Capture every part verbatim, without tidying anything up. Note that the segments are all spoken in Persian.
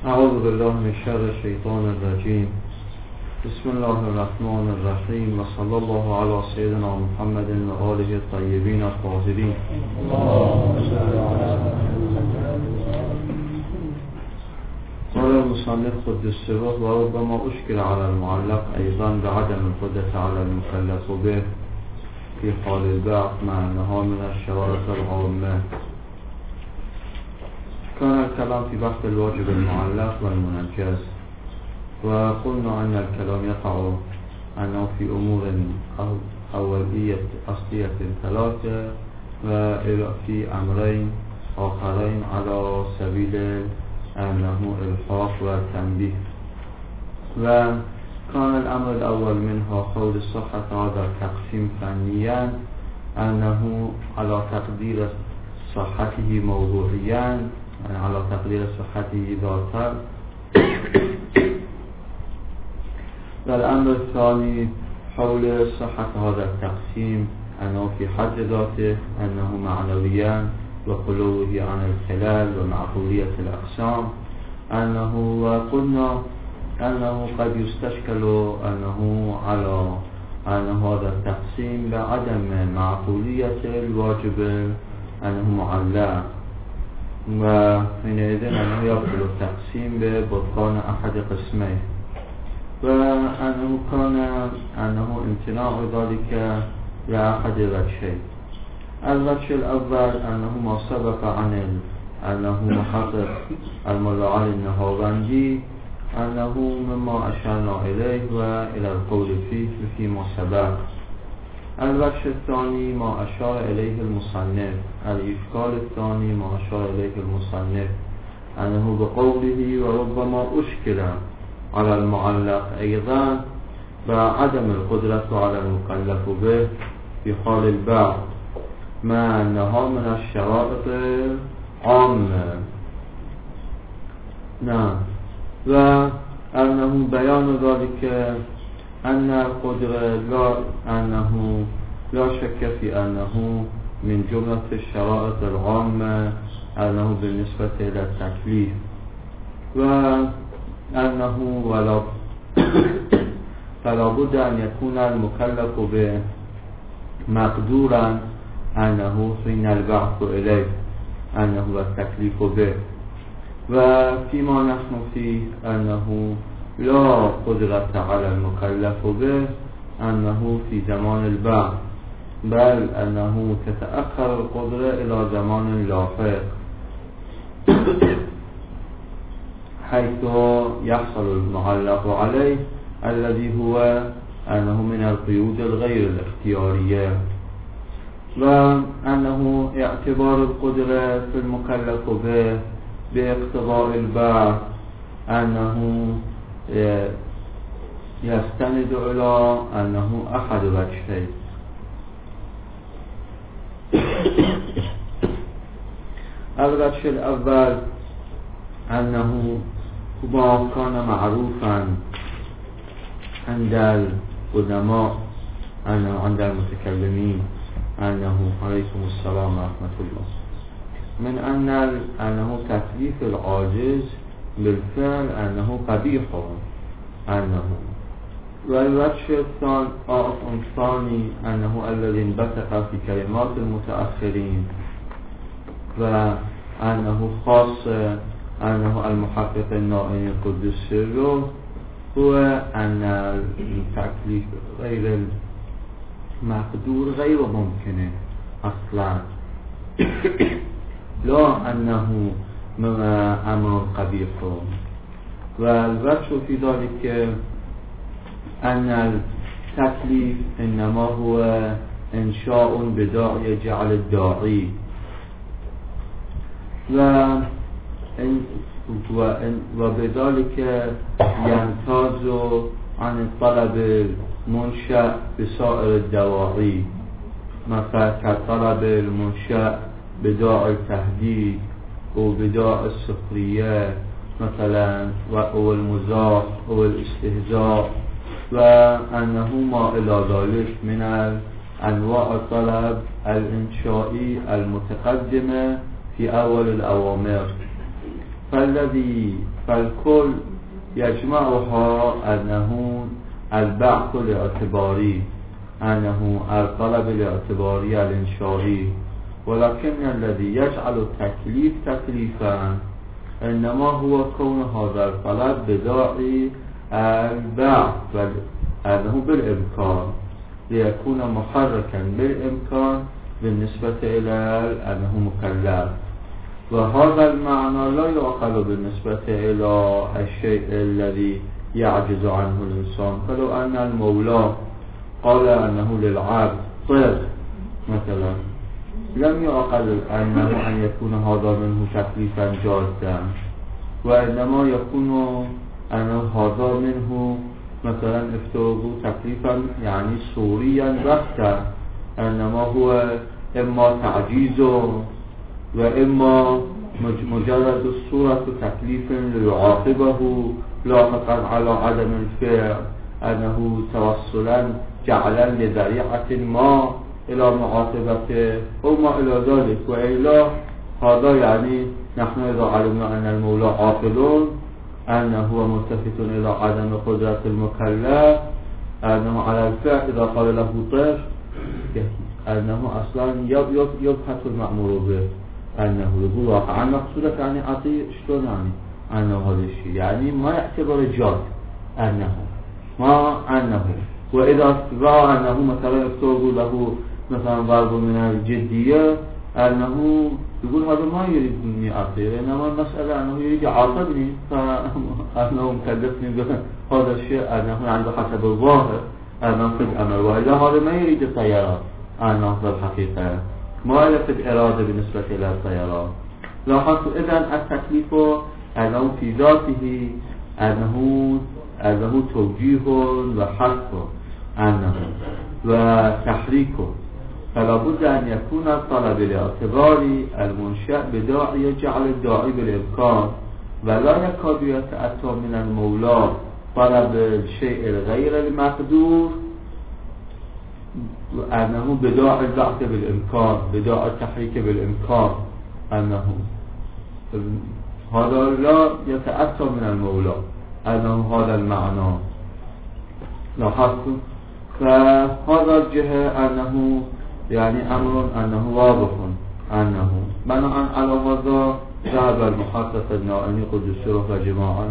اعوذ بالله من شر الشیطان الرجیم. بسم الله الرحمن الرحیم و صلی الله علی سیدنا محمد و آله الطیبین الطاهرین. قال المصنف قدس سره و ربما اشکل على المعلق ایضا بعدم القدرة على المكلف به في حال البعث مع انها من الشرائط العامة. كان الكلام في بحث الواجب المعلق والمنجز، وقلنا أن الكلام يقع أنه في أمور أولية أصلية ثلاثة وفي أمرين آخرين على سبيل أنه إلحاق وتنبيه. وكان الأمر الأول منها قول الصحة هذا التقسيم فنيا أنه على تقدير صحته موضوعيا، على تقدير صحته ذاتا. والأمر الثاني حول صحة هذا التقسيم أنه في حد ذاته أنه معنويا وخلوه عن الخلال ومعقولية الأقسام، أنه وقلنا أنه قد يستشكل أنه على أن هذا التقسيم بعدم معقولية الواجب أنه معلق، وحينئذ أنه يبطل التقسيم ببطلان أحد قسميه، وأنه كان أنه امتناع ذلك لأحد وجهين. الوجه الأول أنه ما سبق عن أنه محقق الملا علي النهاوندي أنه مما أشرنا إليه وإلى القول فيه فيما سبق. الوجه الثاني ما أشار إليه المصنف، الإشكال الثاني ما أشار إليه المصنف أنه بقوله وربما أشكل على المعلق أيضا بعدم القدرة على المكلف به في حال البعث مع أنها من الشرائط العامة. نعم. وأنه بيان ذلك أن القدرة لا أنه لا شك في أنه من جملة الشرائط العامة أنه بالنسبة إلى التكليف، وأنه ولا فلا بد أن يكون المكلف به مقدورا أنه حين البعث إليه أنه التكليف به. وفيما نحن فيه أنه لا قدرة على المكلف به أنه في زمان البعث، بل أنه تتأخر القدرة إلى زمان لاحق حيث يحصل المعلق عليه الذي هو أنه من القيود الغير الاختيارية، وأنه اعتبار القدرة في المكلف به باقتضاء البعث أنه يستند إلى أنه أحد وجهين. الوجه الأول أنه ما كان معروفا عند القدماء أنه عند المتكلمين أنه عليكم السلام ورحمة الله من أن أنه تكليف العاجز بالفعل أنه قبيح أنه. والوجه الثاني أنه الذي انبثق في كلمات المتأخرين وأنه خاص أنه المحقق النائم القدس سره هو أن التكليف غير المقدور غير ممكنه أصلا، لا أنه أمر قبيح. والوجه في ذلك أن التكليف إنما هو إنشاء بداعي جعل الداعي، وبذلك يمتاز عن الطلب المنشأ بسائر الدواعي، مثلا كالطلب المنشأ بداعي التهديد وبداعي السخرية مثلا أو المزاح أو الاستهزاء، وأنه ما إلى ذلك من أنواع الطلب الإنشائي المتقدمة في أول الأوامر. فالذي فالكل يجمعها أنه البعث الاعتباري، أنه الطلب الاعتباري الإنشائي، ولكن الذي يجعل التكليف تكليفا إنما هو كون هذا الطلب بداعي البعث، أنه بالإمكان ليكون محركا بالإمكان بالنسبة إلى أنه مكلف. وهذا المعنى لا يعقل بالنسبة إلى الشيء الذي يعجز عنه الإنسان. فلو أن المولى قال أنه للعبد طير مثلا، لم يعقل أنه أن يكون هذا منه تكليفا جادا، وإنما يكون أنه هذا منه مثلا افترضوا تكليفا يعني صوريا بحتا، إنما هو إما تعجيز وإما مجرد الصورة تكليف ليعاقبه لاحقا على عدم الفعل، أنه توصلا جعلا لذريعة ما إلى معاقبته أو ما إلى ذلك. وإلا هذا يعني نحن إذا علمنا أن المولى عاقل، أنه هو ملتفت إلى عدم قدرة المكلف، أنه على الفعل إذا قال له طير أنه أصلا يبحث المأمور به، أنه يقول واقعا مقصودك يعني عطي شلون يعني أنه هذا الشيء يعني ما يعتبر جاد، أنه ما أنه. وإذا رأى أنه مثلا يفترض له مثلا ضرب من الجدية، أنه يقول هذا ما يريد مني أعطيه، إنما المسألة أنه يريد يعاقبني، فأنه مكلفني بهذا الشيء، أنه عنده حسب الظاهر أنه في الأمر، وإذا هذا ما يريد الطيارة، أنه في الحقيقة ما يلفت إرادة بالنسبة إلى الطيارة. لاحظت إذن التكليف أنه في ذاته أنه أنه توجيه وحث أنه وتحريك، فلا بد أن يكون الطلب الاعتباري المنشأ بداعي يجعل الداعي بالإمكان، ولا يكاد يتأتى من المولى طلب الشيء الغير المقدور أنه بداعي البعث بالإمكان، بداعي التحريك بالإمكان، أنه هذا لا يتأتى من المولى، أنه هذا المعنى. لاحظت فهذا الجهة أنه يعني أمر أنه واضح، أنه بناء على هذا ذهب المحقق النائني قدس روح وجماعة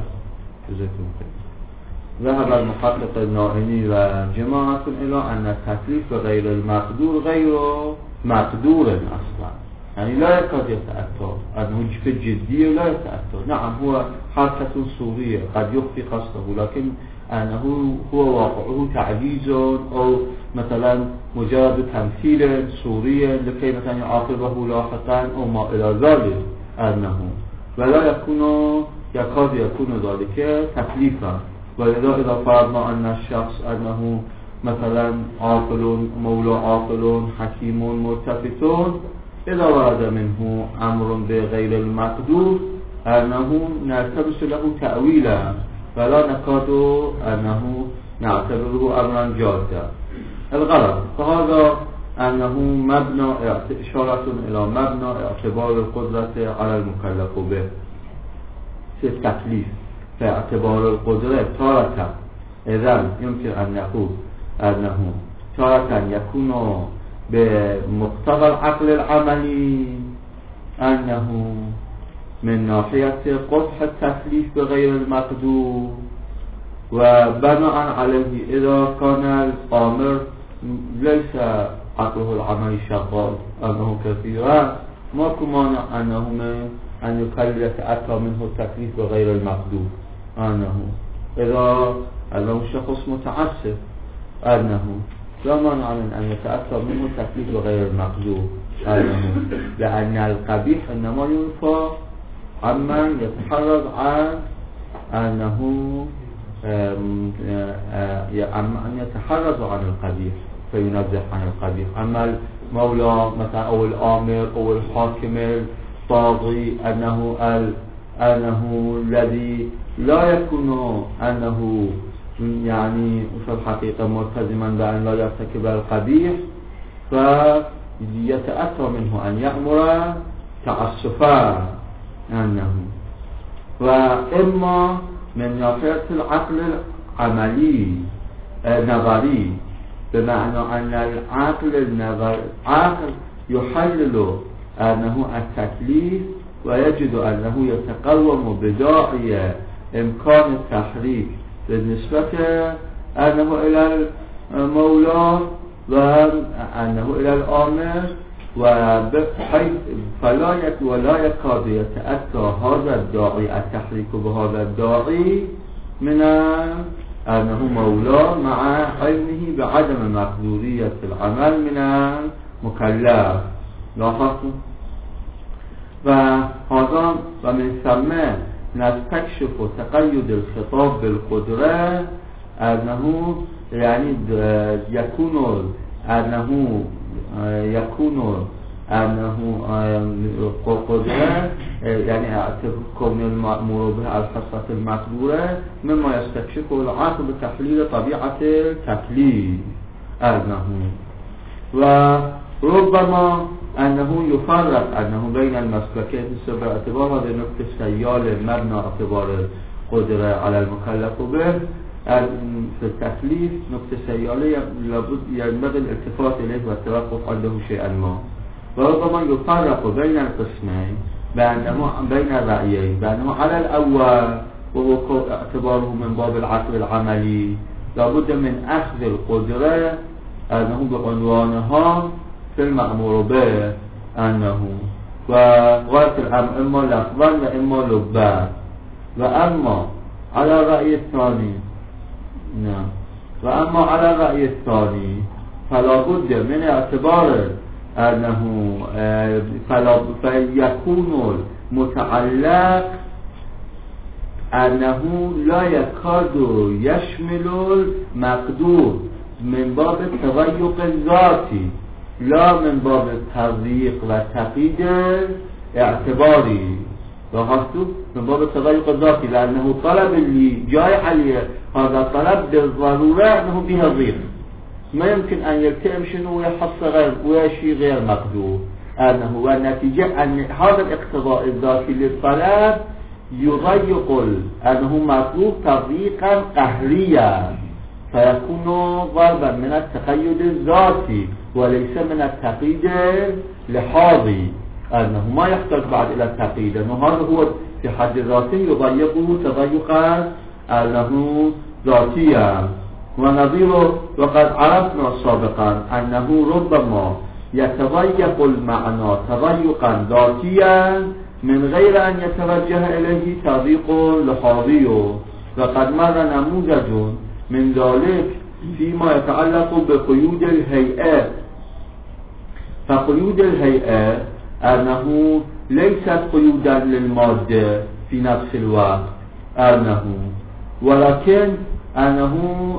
ذهب المحقق النائني وجماعة إلى أن التكليف غير المقدور غير مقدور أصلا، يعني لا يكاد يتأتى، أنه في الجدية لا يتأتى. نعم هو حركة صورية قد يخفي قصده، لكن أنه هو واقعه تعجيز أو مثلا مجرد تمثيل صوريا لكي مثلا يعاقبه لاحقا أو ما إلى ذلك، أنه ولا يكون يكاد يكون ذلك تكليفا. ولذا إذا فرضنا أن الشخص أنه مثلا عاقل مولى عاقل حكيم ملتفت، إذا ورد منه أمر بغير المقدور أنه نلتبس له تأويلا، فلا نكاد أنه نعتبره أمرا جادا. الغرض فهذا أنه مبنى إشارة إلى مبنى اعتبار القدرة على المكلف به في التكليف، فاعتبار القدرة تارة إذن يمكن أن نقول أنه تارة يكون بمقتضى العقل العملي، أنه من ناحية قبح التكليف بغير المقدور، وبناء عليه إذا كان الآمر ليس عقله العملي شغال أنه كثيرا، ما كمانع أنه من أن يكلف أتى منه التكليف بغير المقدور، أنه إذا أنه شخص متعسف أنه لا مانع من أن يتأتى منه التكليف بغير المقدور، أنه لأن القبيح إنما ينفى عمن يتحرز عن أنه أن يتحرز عن القبيح فينزح عن القبيح. أما المولى مثلا أو الآمر أو الحاكم الطاغي أنه أنه الذي لا يكون أنه يعني في الحقيقة ملتزما بأن لا يرتكب القبيح، فيتأتى منه أن يأمر تعسفا، أنه و اما من ناحیه العقل العملی نظری، به معنی ان العقل النظر عقل يحلل انه التكليف ويجد انه يتقوم بداعي امكان التحريك بالنسبة انه الى المولى وانه الى الامر فلا ولا يكاد يتأتى هذا الداعي التحريك بهذا الداعي من أنه مولاه مع علمه بعدم مقدورية العمل من المكلف. لاحظتم؟ وهذا ومن ثم نستكشف تقيد الخطاب بالقدرة أنه يعني يكون أنه يكون أنه قدرة يعني كون المأمور به الحصة المقدورة مما يستكشفه العقل بتحليل طبيعة التكليف أنه، وربما أنه يفرق أنه بين المسلكين باعتبار هذه نقطة سيال مبنى اعتبار القدرة على المكلف به في التكليف نقطة سيالية لابد ينبغي الالتفات إليه والتوقف عنده شيئا ما، وربما يفرق بين القسمين بأنه بين الرأيين بأنه على الأول وهو اعتباره من باب العقل العملي لابد من أخذ القدرة أنه بعنوانها في المأمور به أنه وغاية الأمر إما لفظا وإما لبا، وأما على الرأي الثاني نعم وأما على الرأي الثاني فلا بد من اعتبار أنه فلا فيكون المتعلق أنه لا يكاد يشمل المقدور من باب التضيق الذاتي لا من باب التضييق والتقييد الاعتباري. لاحظتوا؟ من باب التضيق الذاتي لأنه الطلب اللي جاي عليه هذا الطلب بالضرورة أنه فيها ضيق، ما يمكن أن يلتئم شنو ويحصل غير ويشي غير مقدور أنه، والنتيجة أن هذا الاقتضاء الذاتي للطلب يضيق أنه مطلوب تضييقا قهريا فيكون ضربا من التقيد الذاتي وليس من التقييد اللحاظي، أنه ما يحتاج بعد إلى التقييد، أنه هذا هو في حد ذاته يضيقه تضيقا أنه ذاتيا. ونظيره وقد عرفنا سابقا أنه ربما يتضيق المعنى تضيقا ذاتيا من غير أن يتوجه إليه تضييق لحاظي، وقد مر نموذج من ذلك فيما يتعلق بقيود الهيئات. فقيود الهيئات أنه ليست قيودا للمادة في نفس الوقت أنه، ولكن أنه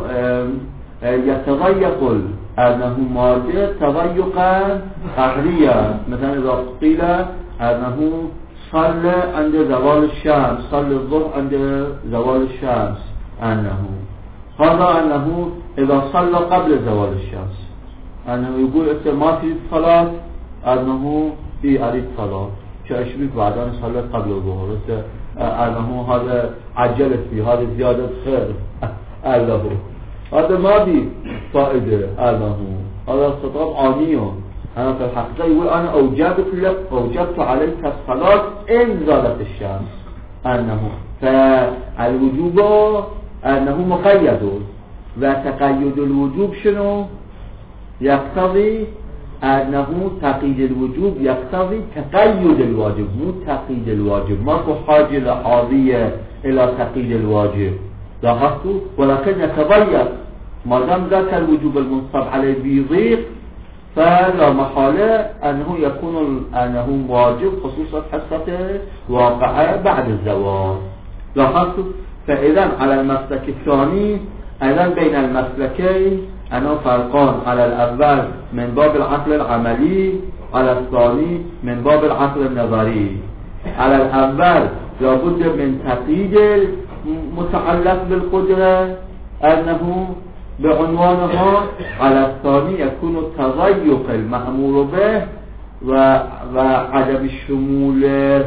يتضيق أنه مادة تضيقا قهريا، مثلا إذا قيل أنه صلى عند زوال الشمس، صلى الظهر عند زوال الشمس، أنه هذا أنه إذا صلى قبل زوال الشمس أنه يقول إنت ما في صلاة، أنه في أريد صلاة كأشبك بعد أن صلت قبل الظهر، أنه هذا عجلت فيه، هذا زيادة خير أنه هذا ما بي فائدة، أنه هذا خطاب عامية. أنا في الحقيقة يقول أنا أوجبت لك أوجبت عليك الصلاة إن زالت الشمس، أنه فالوجوب أنه مقيد، وتقيد الوجوب شنو يقتضي أنه تقييد الوجوب يقتضي تقيد الواجب مو تقييد الواجب، ماكو حاجة لحاظية إلى تقييد الواجب. لاحظتوا؟ ولكن يتضيق ما دام ذاك الوجوب المنصب عليه بيضيق فلا محالة أنه يكون أنه واجب خصوصا حصته واقعة بعد الزواج. لاحظتوا؟ فإذا على المسلك الثاني أيضا بين المسلكين أنه فرقان، على الأول من باب العقل العملي، على الثاني من باب العقل النظري. على الأول لابد من تقييد المتعلق بالقدرة أنه بعنوانها، على الثاني يكون التضيق المأمور به وعدم الشمول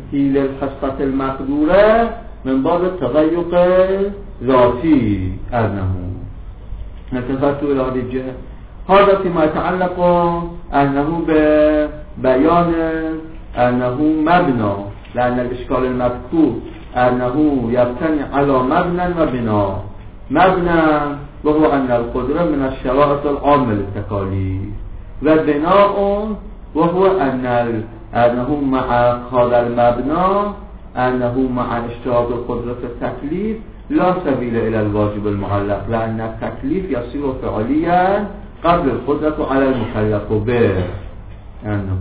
للحصة المقدورة من باب التضيق ذاتي أنه نتفت إلى هذه الجهة. هذا فيما يتعلق أنه ببيان أنه مبنى، لأن الإشكال المذكور أنه يبتني على مبنى وبناء. مبنى وهو أن القدرة من الشرائط العامة للتكاليف، وبناء وهو أن أنه مع هذا المبنى أنه مع اشتراك القدرة في التكليف لا سبيل إلى الواجب المعلق، لأن التكليف يصير فعليا قبل القدرة على المكلف به. أنه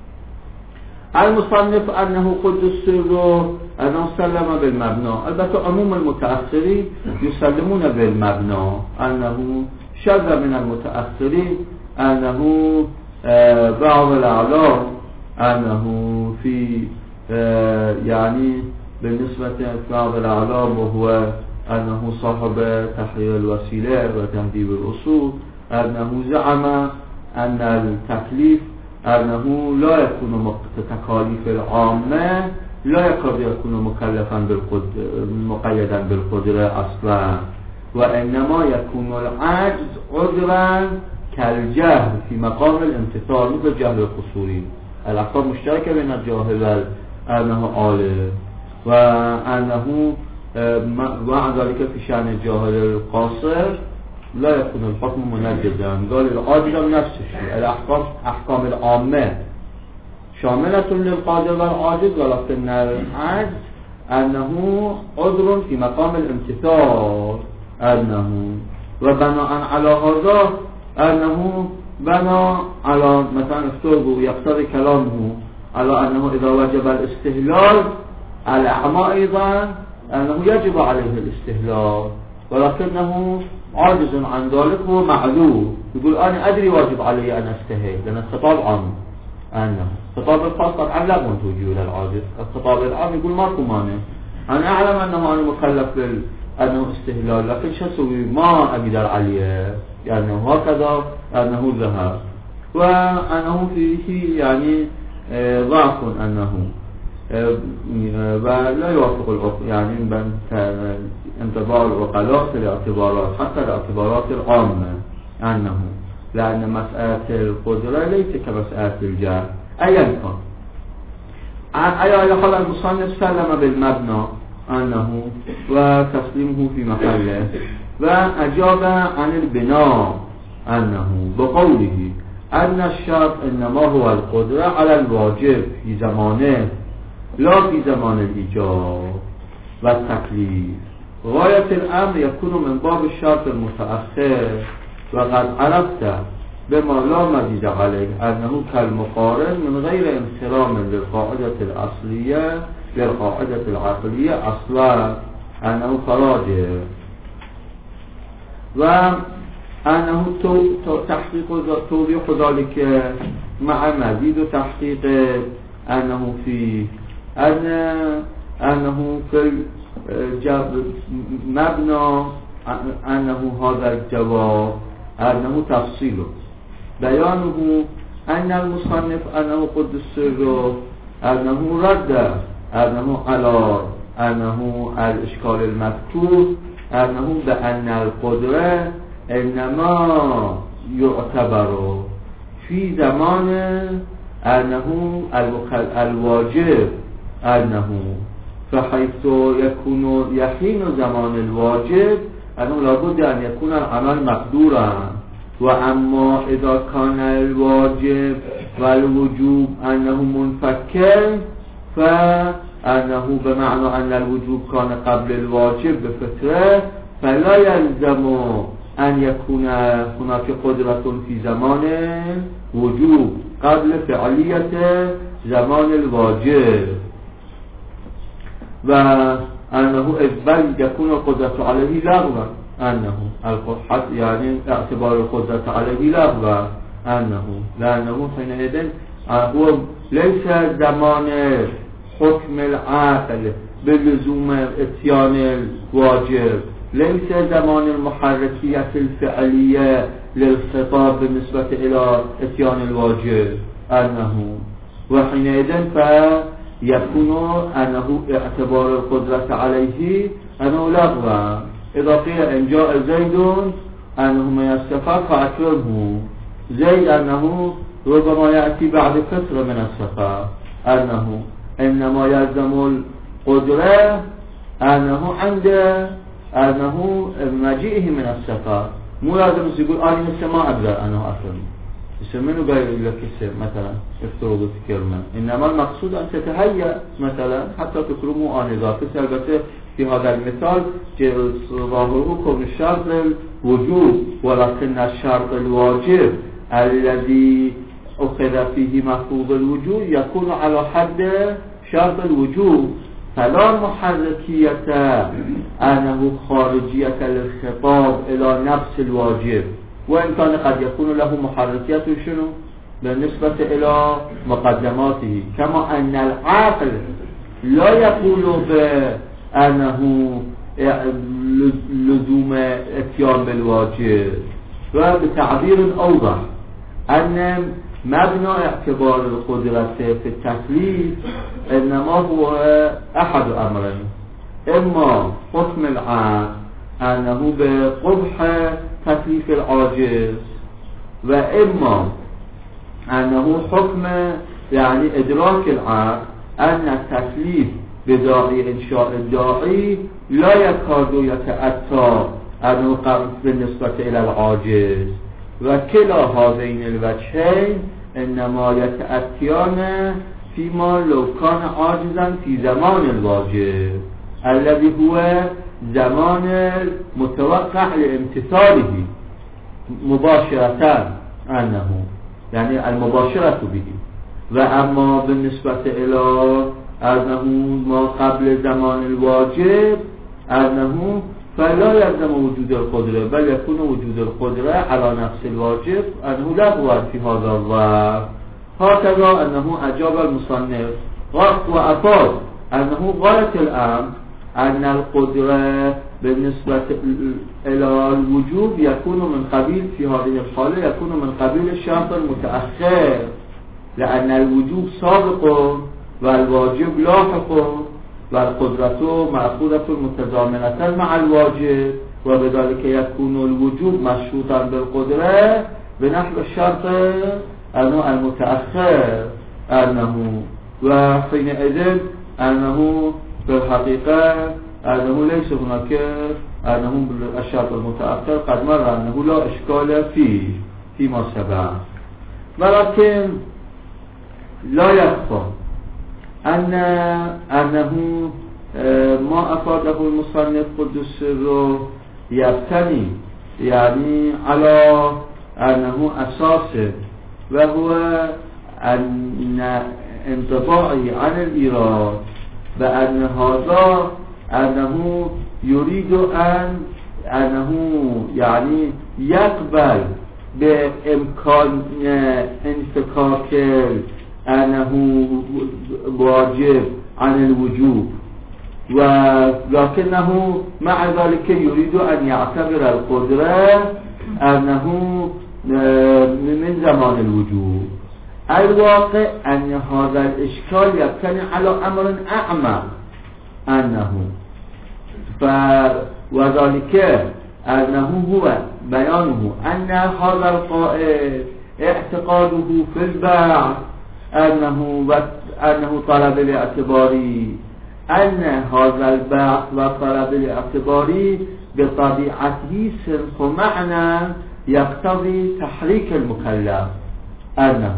المصنف أنه قدس سره أنه سلم بالمبنى. البته عموم المتأخرين يسلمون بالمبنى، أنه شذ من المتأخرين أنه بعض الأعلام أنه في يعني بالنسبة لبعض الأعلام وهو أنه صاحب تحرير الوسيلة وتهذيب الأصول أنه زعم أن التكليف أنه لا يكون تكاليف العامة لا يكاد يكون مكلفا بالقدرة مقيدا بالقدرة أصلا، وإنما يكون العجز عذرا كالجهل في مقام الامتثال مثل جهل القصوري. الأحكام مشتركة بين الجاهل وأنه عالم، وأنه مع ذلك في شأن الجاهل القاصر لا يكون الحكم منجزا. قال العاجز نفس الشيء. الأحكام أحكام العامة شاملة للقادر والعاجز، ولكن العجز أنه عذر في مقام الامتثال أنه، وبناء على هذا أنه بنى على مثلا افترضوا يقتضي كلامه على أنه إذا وجب الاستهلال الأعمى أيضا أنه يجب عليه الاستهلال، ولكنه عاجز عن ذلك، هو معذور. يقول أنا أدري واجب علي أن أستهل لأن الخطاب عام، أنه خطاب الخاص طبعا لا منتوجه إلى العاجز. الخطاب العام يقول ماكو مانع، أنا أعلم أنه أنا مكلف بأنه استهلال، لكن شو أسوي؟ ما أقدر عليه، يعني هكذا أنه ذهب، وأنه فيه يعني ضعف أنه ولا يوافق العقل، يعني من انتباه العقلاء في الاعتبارات حتى الاعتبارات العامة أنه، لأن مسألة القدرة ليس كمسألة الجهل أيا كان. أي حال المصنف سلم بالمبنى أنه وتسليمه في محله، وأجاب عن البناء أنه بقوله أن الشرط إنما هو القدرة على الواجب في زمانه لا في زمان الإيجاب والتكليف. غاية الأمر يكون من باب الشرط المتأخر، وقد عرفت بما لا مزيد عليه أنه كالمقارن من غير انحرام للقاعدة الأصلية للقاعدة العقلية أصلا أنه فراجع، وأنه تحقيق توضيح ذلك مع مزيد تحقيق أنه في أن أنه في مبنى أنه هذا الجواب أنه تفصيله بيانه أن المصنف أنه قدس سره أنه رد أنه على أنه الإشكال المذكور أنه بأن القدرة إنما يعتبر في زمان أنه الواجب أنه، فحيث يكون يحين زمان الواجب أنه لابد أن يكون العمل مقدورا، وأما إذا كان الواجب والوجوب أنه منفكر فأنه بمعنى أن الوجوب كان قبل الواجب بفترة، فلا يلزم أن يكون هناك قدرة في زمان وجوب قبل فعلية زمان الواجب، وأنه بل يكون القدرة عليه لغوا أنه يعني اعتبار القدرة عليه لغوا أنه، لأنه حينئذ هو ليس زمان حكم العقل باللزوم اتيان الواجب، ليس زمان المحركية الفعلية للخطاب بالنسبة إلى اتيان الواجب أنه، وحينئذ يكون أنه اعتبار القدرة عليه أنه لغوا. إذا قيل إن جاء زيد أنه من السفر فأكرمه. زيد أنه ربما يأتي بعد فترة من السفر، أنه إنما يلزم القدرة أنه عند أنه مجيئه من السفر، مو لازم يقول أنا مثل ما أقدر أنه أكرمه. يسمونه قال لك مثلا افترض تكرمه، إنما المقصود أن تتهيأ مثلا حتى تكرمه آنذاك. البته في هذا المثال ظاهره كون الشرط الوجوب، ولكن الشرط الواجب الذي أخذ فيه مفروض الوجوب يكون على حد شرط الوجوب، فلا محركية أنه خارجية للخطاب إلى نفس الواجب، وإن كان قد يكون له محركية شنو بالنسبة إلى مقدماته، كما أن العقل لا يقول بأنه لزوم اتيان بالواجب. وبتعبير أوضح أن مبنى اعتبار القدرة في التكليف إنما هو أحد أمرين: إما حكم العقل أنه بقبح تكليف العاجز، وإما أنه حكم يعني إدراك العقل أن التكليف بداعي إنشاء الداعي لا يكاد يتأتى أنه بالنسبة إلى العاجز، وكلا هذين الوجهين إنما يتأتيان فيما لو كان عاجزا في زمان الواجب الذي هو زمان المتوقع لامتثاله مباشرة، أنه يعني المباشرة به. وأما بالنسبة إلى أنه ما قبل زمان الواجب أنه فلا يلزم وجود القدرة، بل يكون وجود القدرة على نفس الواجب أنه لا هو في هذا الوقت. هكذا أنه أجاب المصنف وأفاد أنه غلط الأمر أن القدرة بالنسبة إلى الوجوب يكون من قبيل في هذه الحالة يكون من قبيل الشرط المتأخر، لأن الوجوب سابق والواجب لاحق، والقدرة مأخوذة متضامنة مع الواجب، وبذلك يكون الوجوب مشروطا بالقدرة بنحو الشرط أنه المتأخر أنه، وحينئذ أنه في الحقيقة أنه ليس هناك أنه الشرط المتأخر قد مر أنه لا إشكال فيه فيما سبق. ولكن لا يخفى أن أنه ما أفاده المصنف قدس سره يبتني يعني على أنه أساسه، وهو أن انطباعي عن الإيراد بأن هذا أنه يريد أن أنه يعني يقبل بإمكان انفكاك أنه واجب عن الوجوب، ولكنه مع ذلك يريد أن يعتبر القدرة أنه من زمان الوجوب. الواقع أن هذا الإشكال يبتني على أمر أعمى، أنه وذلك أنه هو بيانه أن هذا القائد اعتقاده في البعث أنه أنه طلب الاعتباري، أن هذا البعث وطلب الاعتباري بطبيعته صرف معنى يقتضي تحريك المكلف، أنه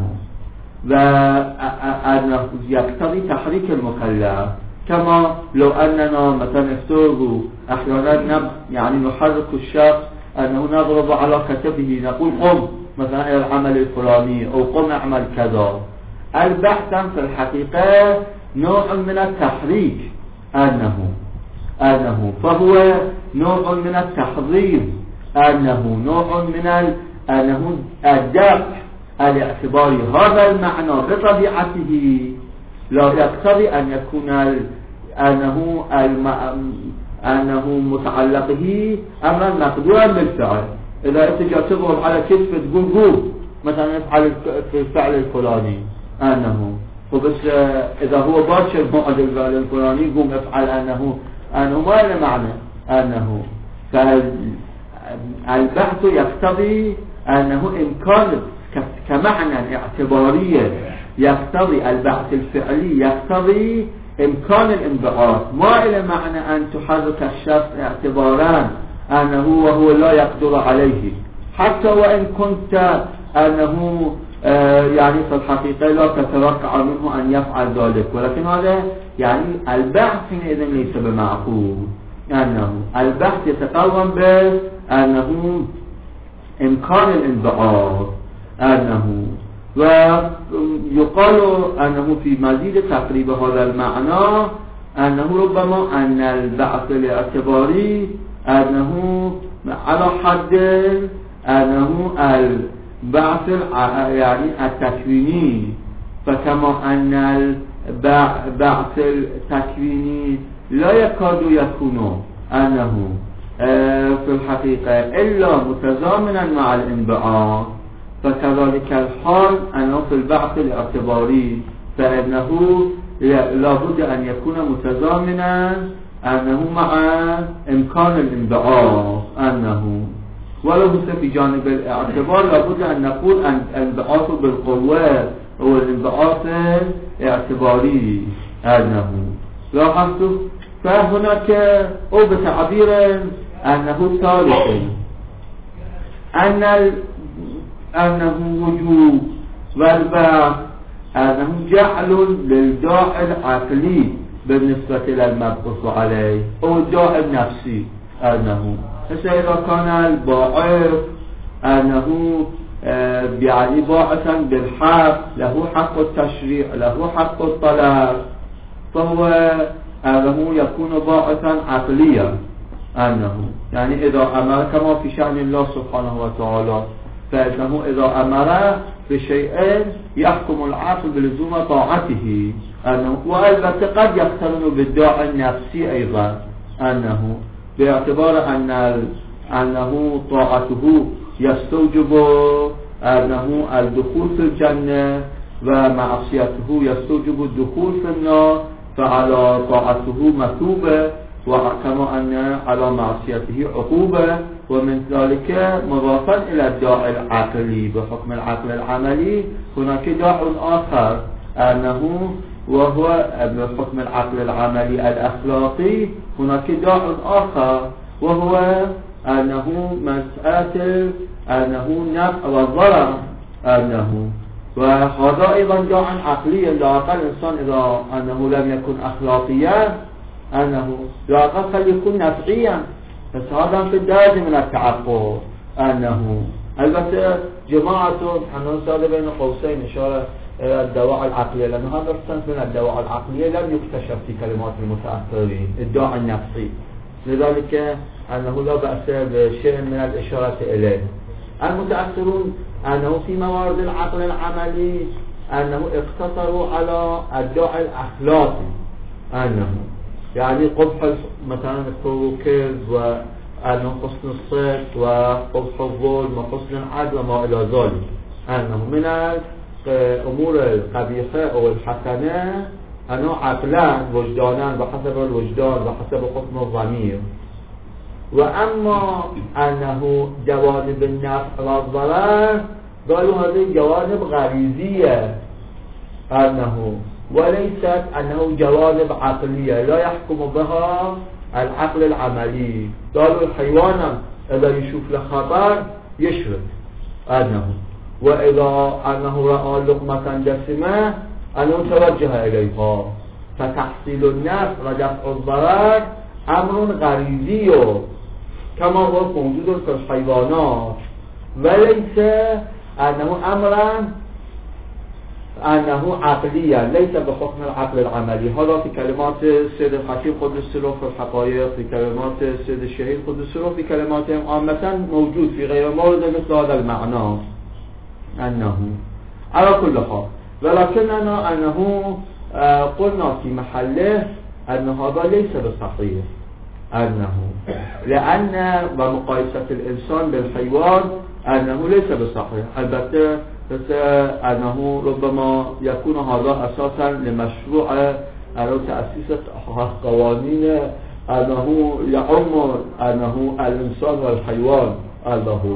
وأنه يقتضي تحريك المكلف، كما لو أننا مثلا افترضوا أحيانا يعني نحرك الشخص أنه نضرب على كتفه نقول قم مثلا إلى العمل الفلاني أو قم اعمل كذا. البحث في الحقيقة نوع من التحريك، أنه أنه فهو نوع من التحضير، أنه نوع من أنه الدفع الاعتباري. هذا المعنى بطبيعته لا يقتضي أن يكون أنه أنه متعلقه أمرا مقدورا بالفعل. إذا أنت تضرب على كتف تقول قوم مثلا افعل الفعل الفلاني، أنه فبس إذا هو باكر بعد الفعل الفلاني قوم افعل أنه أنه ما له معنى أنه. فالبحث يقتضي أنه إمكان كمعنى اعتبارية يقتضي البحث الفعلي يقتضي إمكان الانبعاث، ما إلى معنى أن تحرك الشخص اعتبارا أنه وهو لا يقدر عليه، حتى وإن كنت أنه آه يعني في الحقيقة لا تتوقع منه أن يفعل ذلك، ولكن هذا يعني البحث حينئذ ليس بمعقول. أنه البحث يتقوم بأنه إمكان الانبعاث أنه، ويقال أنه في مزيد تقريب هذا المعنى أنه ربما أن البعث الاعتباري أنه على حد أنه البعث يعني التكويني، فكما أن البعث التكويني لا يكاد يكون أنه في الحقيقة إلا متزامنا مع الانبعاث، فكذلك الحال أنه في البعث الاعتباري فإنه لابد أن يكون متزامنا أنه مع إمكان الانبعاث أنه، ولو في جانب الاعتبار لابد أن نقول أن الانبعاث بالقوة هو الانبعاث الاعتباري أنه. لاحظتوا؟ فهناك أو بتعبير أنه ثالث أن أنه وجوب والبعث أنه جعل للداعي العقلي بالنسبة للمبعوث عليه أو الداعي النفسي أنه، إذا كان الباعث أنه يعني باعثا بالحق له حق التشريع له حق الطلب، فهو أنه يكون باعثا عقليا أنه، يعني إذا أمر كما في شأن الله سبحانه وتعالى، فإنه إذا أمر بشيء يحكم العقل بلزوم طاعته أنه، والبته قد يقترن بالداعي النفسي أيضا أنه، باعتبار أن أنه طاعته يستوجب أنه الدخول في الجنة ومعصيته يستوجب الدخول في النار، فعلى طاعته مثوبة وكما أن على معصيته عقوبة، ومن ذلك مضافا إلى الداعي العقلي بحكم العقل العملي هناك داع آخر أنه وهو بحكم العقل العملي الأخلاقي هناك داع آخر وهو أنه مسألة أنه نفع وضرر أنه، وهذا أيضا داع عقلي. لا أقل الإنسان إذا أنه لم يكن أخلاقيا أنه لا أقل قد يكون نفعيا، بس هذا في الدرجة من التعقل أنه. البته جماعة حنون سادة بين قوسين إشارة إلى الدواعي العقلية، لأن هذا الصنف من الدواعي العقلية لم يكتشف في كلمات المتأخرين الداعي النفسي، لذلك أنه لا بأس بشيء من الإشارة إليه. المتأخرون أنه في موارد العقل العملي أنه اقتصروا على الداعي الأخلاقي أنه، يعني قبح مثلا الكذب وأنه حسن الصدق وقبح الظلم وحسن العدل وما إلى ذلك أنه من الأمور القبيحة أو الحسنة أنه عقلا وجدانا بحسب الوجدان وحسب حكم الضمير، وأما أنه جوانب النفع والضرر قالوا هذه جوانب غريزية أنه، وليست أنه جوانب عقلية لا يحكم بها العقل العملي. قالوا الحيوان إذا يشوف له خطر يشرب أنه، وإذا أنه رأى لقمة دسمة أنه توجه إليها، فتحصيل النفع ودفع الضرر أمر غريزي كما هو موجود في الحيوانات، وليس أنه أمرا أنه عقليا ليس بحكم العقل العملي. هذا في كلمات السيد الخطيب قدس سره في الحقائق، في كلمات السيد الشهيد قدس سره، في كلماتهم عامة موجود في غير مورد مثل هذا المعنى أنه. على كل حال ولكننا أنه قلنا في محله أن هذا ليس بصحيح أنه، لأن بمقايسة الإنسان بالحيوان أنه ليس بصحيح. البته مثل أنه ربما يكون هذا أساسا لمشروع أنه تأسيس قوانين أنه يعم أنه الإنسان والحيوان أنه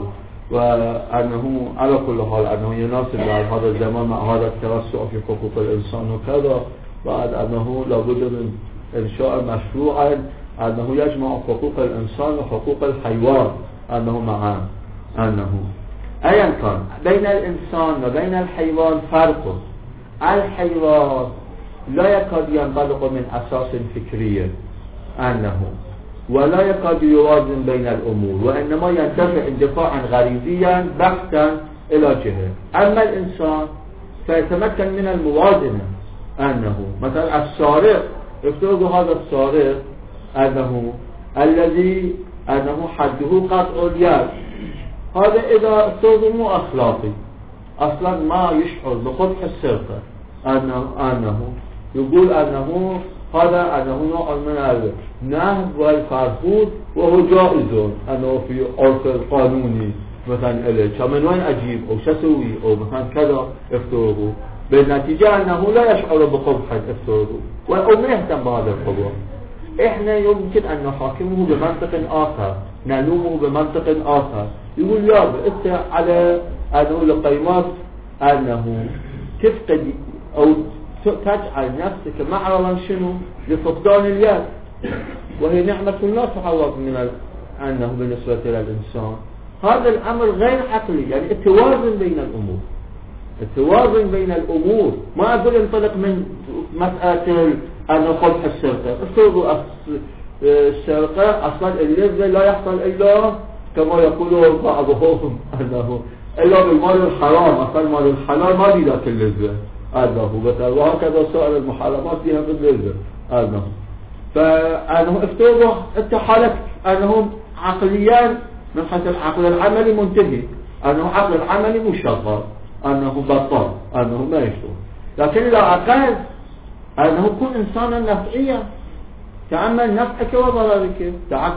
وأنه على كل حال أنه يناسب هذا الزمان مع هذا التوسع في حقوق الإنسان وكذا، بعد أنه لابد من إنشاء مشروع أنه يجمع حقوق الإنسان وحقوق الحيوان أنه معا. أنه أيا كان بين الإنسان وبين الحيوان فرق. الحيوان لا يكاد ينطلق من أساس فكري أنه ولا يكاد يوازن بين الأمور، وإنما يندفع اندفاعا غريزيا بحتا إلى جهة. أما الإنسان فيتمكن من الموازنة، أنه مثلا السارق افترضوا هذا السارق أنه الذي أنه حده قطع اليد، هذا إذا افترضوا مو أخلاقي أصلا ما يشعر بقبح السرقة، أنه, أنه يقول أنه هذا أنه نوع من النهب والفرهود وهو جائز أنه في عرف القانوني مثلا إليه من وين أجيب أو شسوي أو مثلا كذا افترضوا، بالنتيجة أنه لا يشعر بقبح افترضوا أو ما يهتم بهذا القبح. إحنا يمكن أن نحاكمه بمنطق آخر، نلومه بمنطق آخر، يقول يا أنت على أنه لقيمات أنه تفقد أو تجعل نفسك معرضا شنو لفقدان اليد، وهي نعمة لا تحوط من أنه بالنسبة للإنسان. هذا الأمر غير عقلي، يعني التوازن بين الأمور، التوازن بين الأمور. ما أقول انطلق من مسألة أنه قبح السرقة، افترضوا السرقة أصلا اللذة لا يحصل إلا كما يقولون بعضهم أنه إلا بالمال الحرام، أصلا مال الحلال ما بي ذاك اللذة أنه مثلا، وهكذا سائر المحرمات فيها باللذة أنه. فأنه افترضوا أنت حالك أنه عقليا من حيث العقل العملي منتهي، أنه عقل العملي مشغل، أنه بطل، أنه ما يشتغل. لكن إذا عقل أنه كن إنسانا نفعيا، تأمل نفعك وضررك،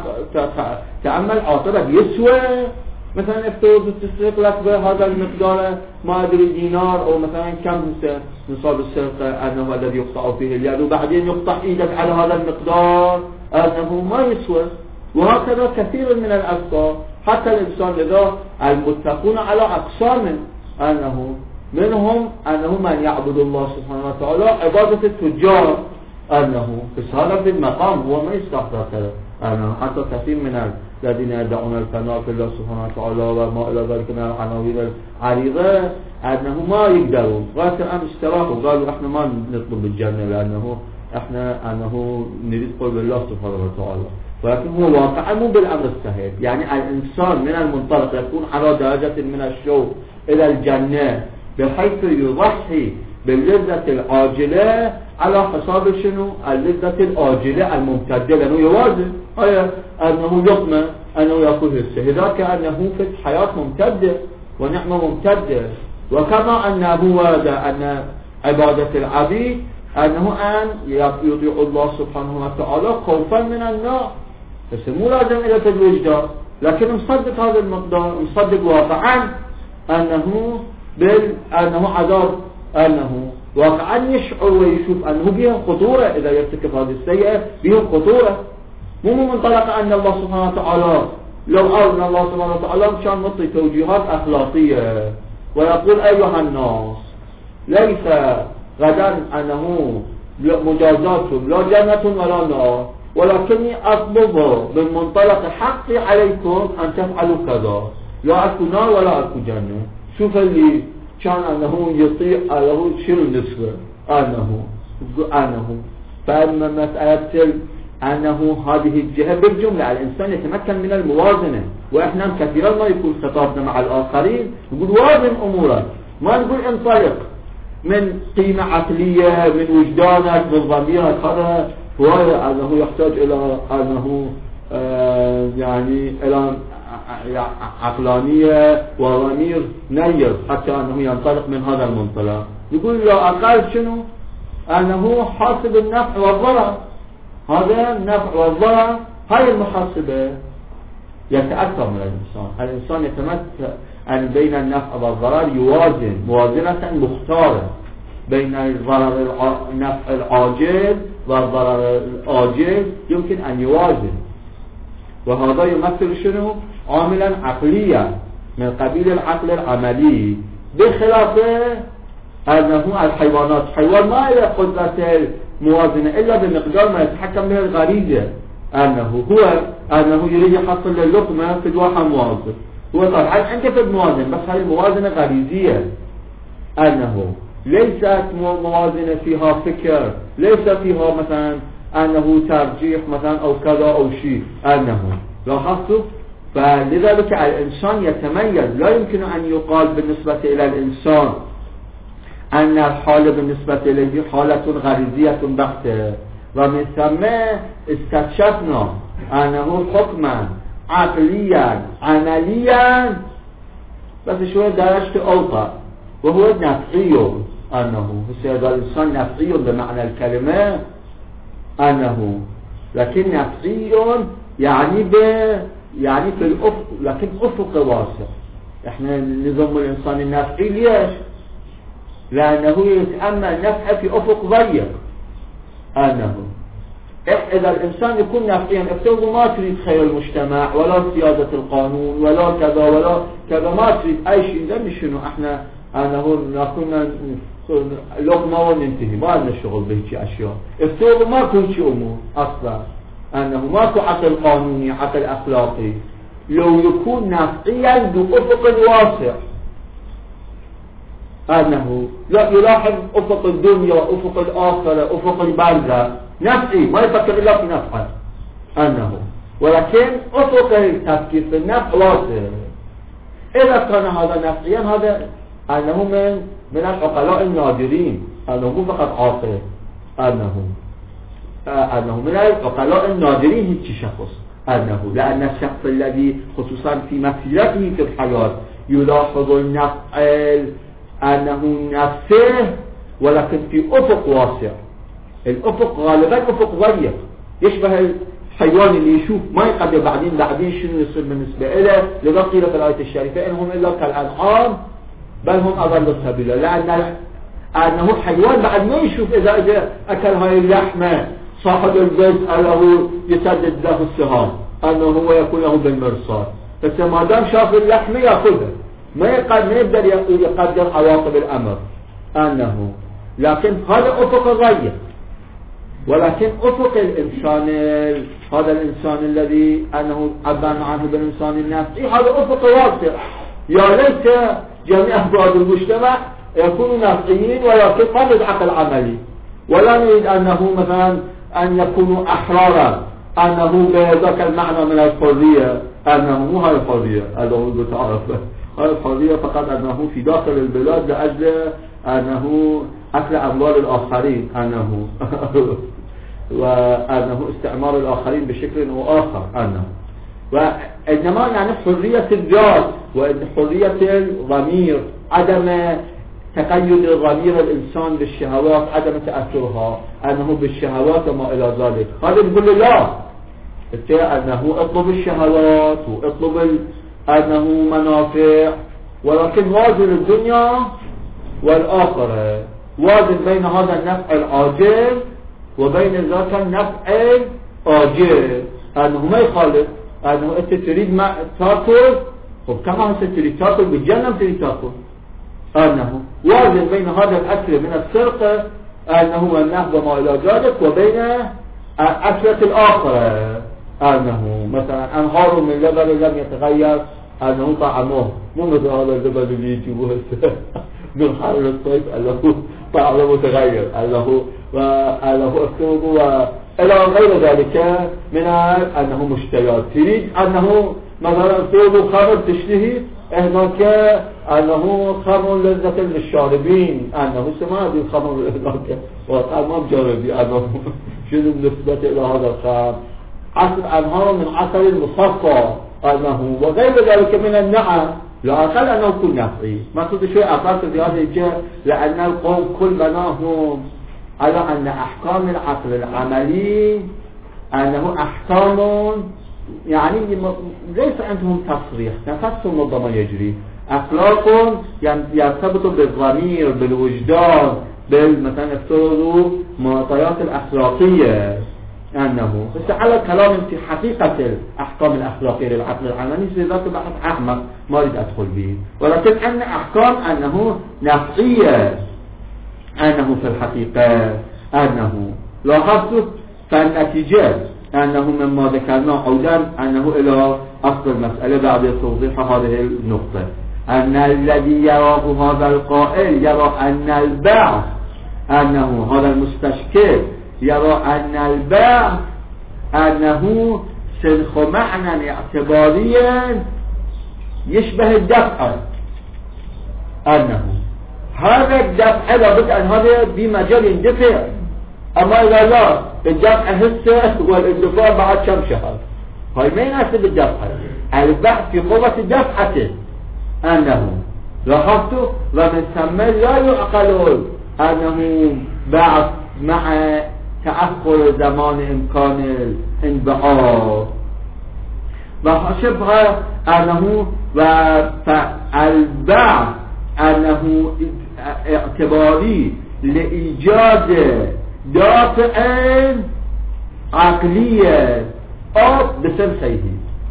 تأمل عاطبك يسوى مثلا افترض تسرق لك بهذا المقدار ما أدري دينار أو مثلا كم نصاب السرقة أنه الذي يقطع فيه اليد، وبعدين يقطع إيدك على هذا المقدار أنه ما يسوى. وهكذا كثير من الأفكار، حتى الإنسان لذا المتقون على أقسام، أنه منهم أنه من يعبد الله سبحانه وتعالى عبادة التجار، أنه بس هذا في المقام هو ما يستحضر كذا، أنه حتى كثير من الذين يدعون الفناء في الله سبحانه وتعالى وما إلى ذلك من العناوين العريضة أنه ما يقدرون، غاية الآن اشتراكوا قالوا إحنا ما نطلب الجنة لأنه إحنا أنه نريد قرب الله سبحانه وتعالى. ولكن هو واقع مو بالأمر السهل، يعني الإنسان من المنطلق يكون على درجة من الشوق إلى الجنة بحيث يضحي باللذة العاجلة على حساب شنو؟ اللذة العاجلة الممتدة، لأنه يوازن هي أنه يطمع أنه يأكل هسه، ذاك أنه في حياة ممتدة ونعمة ممتدة. وكما أنه ورد أن عبادة العبيد أنه أن يطيع الله سبحانه وتعالى خوفا من النار، بس مو لازم إلى الوجدان، لكن مصدق هذا المقدار، مصدق واقعا أنه بل أنه عذاب، أنه واقعا يشعر ويشوف أنه بها خطورة إذا يرتكب هذه السيئة، بها خطورة. مو منطلق أن الله سبحانه وتعالى لو أن الله سبحانه وتعالى كان مطي توجيهات أخلاقية ويقول أيها الناس ليس غدا أنه مجازاتهم لا جنة ولا نار، ولكني أطلب من منطلق حقي عليكم أن تفعلوا كذا، لا أكو نار ولا أكو جنة. شوف اللي كان أنه يطيع له شنو النسبة، أنه أنه فأما مسألة أنه هذه الجهة بالجملة الإنسان يتمكن من الموازنة. وإحنا كثيرا ما يكون خطابنا مع الآخرين نقول وازن أمورك، ما نقول انطلق من قيمة عقلية من وجدانك من ضميرك، هذا هو أنه يحتاج إلى أنه آه يعني إلى عقلانية وضمير نير حتى أنه ينطلق من هذا المنطلق. يقول لا أقل شنو أنه حاسب النفع والضرر، هذا النفع والضرر هاي المحاسبة يتأثر من الإنسان. الإنسان يتمكن أن بين النفع والضرر يوازن موازنة مختارة بين الضرر النفع العاجل والضرر الآجل يمكن أن يوازن، وهذا يمثل شنو؟ عاملا عقليا من قبيل العقل العملي، بخلاف أنه الحيوانات حيوان ما له قدرة الموازنة إلا بمقدار ما يتحكم به الغريزة، أنه هو أنه يريد يحصل اللقمة في الواحة موازن، هو طبعا عنده في الموازن بس هذه الموازنة غريزية، أنه ليست موازنة فيها فكر، ليس فيها مثلا أنه ترجيح مثلا أو كذا أو شيء، أنه لاحظتوا؟ فلذلك الإنسان يتميز، لا يمكن أن يقال بالنسبة إلى الإنسان أن الحالة بالنسبة إليه حالة غريزية بحتة، ومن ثم استكشفنا أنه حكما عقليا عمليا بس شوية درجة أوطى وهو نفعي، أنه هذا الإنسان نفعي بمعنى الكلمة، أنه لكن نفعي يعني ب يعني في الأفق، لكن أفق واسع. إحنا نظام الإنسان النفعي ليش؟ لأنه يتأمل نفعه في أفق ضيق، أنه إذا الإنسان يكون نفعيا افترضوا ما تريد خير المجتمع ولا سيادة القانون ولا كذا ولا كذا، ما تريد أي شيء، ده شنو إحنا أنه نكون لقمة وننتهي، ما لنا شغل بهيك أشياء، افترضوا ما كل شيء أمور أصلا، أنه ماكو عقل قانوني عقل أخلاقي، لو يكون نفعيا بأفق واسع، أنه لا يلاحظ أفق الدنيا أفق الآخرة أفق البرزة، نفعي ما يفكر إلا في نفعه، أنه ولكن أفق التفكير في النفع واسع. إذا كان هذا نفعيا هذا أنه من من العقلاء النادرين، أنه مو فقط عاقل، أنه أنه من العقلاء النادرين هيك شخص، أنه لأن الشخص الذي خصوصا في مسيرته في الحياة يلاحظ النفع أنه نفسه ولكن في أفق واسع، الأفق غالبا أفق ضيق، يشبه الحيوان اللي يشوف ما يقدر بعدين بعدين شنو يصير بالنسبة إله، لذا قيل في الآية الشريفة إنهم إلا كالأنعام بل هم أضل سبيلا، لأن أنه حيوان بعد ما يشوف إذا إذا أكل هاي اللحمة صاحب البيت له يسدد له السهام، أنه هو يكون له بالمرصاد، بس ما دام شاف اللحمة يأخذها، ما يقدر ما يقدر يقدر عواقب الأمر، أنه لكن هذا أفق ضيق، ولكن أفق الإنسان هذا الإنسان الذي أنه عبر عنه بالإنسان النفسي هذا أفق واسع، يا ليت جميع أفراد المجتمع يكونوا نفسيين ولكن ما نريد عقل عملي، ولا نريد أنه مثلا أن يكونوا أحرارا، أنه بذاك المعنى من الحرية، أنه مو هاي الحرية أنه بتعرف هاي الحرية فقط أنه في داخل البلاد لأجل أنه أكل أموال الآخرين، أنه وأنه استعمار الآخرين بشكل أو آخر، أنه وإنما يعني حرية الذات وحرية الضمير، عدم تقيد الضمير الإنسان بالشهوات، عدم تأثرها أنه بالشهوات وما إلى ذلك، هذا يقول لا أنه اطلب الشهوات واطلب أنه منافع، ولكن وازن الدنيا والآخرة، وازن بين هذا النفع العاجل وبين ذاك النفع الآجل، أنه ما يخالف، أنه أنت تريد ما تأكل، طب كما أنت تريد تأكل بالجنة تريد تأكل، أنه وازن بين هذا الأكل من السرقة أنه النهب وما إلى ذلك وبين أكلة الآخرة، أنه مثلا أنهار من لبن لم يتغير أنه طعمه مو مثل هذا اللبن اللي يجيبوه من حر الصيف أنه طعمه متغير، أنه وأنه أكتوب وإلى غير ذلك من أنه مشتيات، تريد أنه مثلا أكتوب خمر تشتهي هناك أنه خمر لذة للشاربين، أنه سماد الخمر هناك وطعمه جاربي، أنه شنو بالنسبة إلى هذا الخمر عسل أنهار من عسل المصفى، أنه وغير ذلك من النعم، لا أقل أنه يكون نفعي، ما تقول شيء أقل في هذا الجهة، لأن القوم كل بناهم على أن أحكام العقل العملي أنه أحكام يعني ليس عندهم تصريح، نفسهم ربما يجري، أخلاق يرتبط بالضمير بالوجدان مثلا افترضوا معطيات الأخلاقية أنه بس على كلام في حقيقة الأحكام الأخلاقية للعقل العملي في ذات بحث أحمق ما أريد أدخل به، ولكن أن أحكام أنه نفسية أنه في الحقيقة أنه لاحظت فالنتيجة أنه مما ذكرنا عودا أنه إلى أصل المسألة بعد توضيح هذه النقطة أن الذي يراه هذا القائل يرى أن البعث أنه هذا المستشكل يرى أن البعث أنه سنخ معنى اعتباريا يشبه الدفع، أنه هذا الدفع لابد أن هذا بمجال يندفع، أما إذا لا الدفع هسه والاندفاع بعد كم شهر هاي ما يناسب الدفع. البعث في قوة دفعته أنه لاحظتوا ومن ثم لا يعقل أنه بعث مع تأخر زمان إمكان الانبعاث وشبه أنه فالبعث أنه اعتباري لإيجاد دافع عقلية أو بسلسله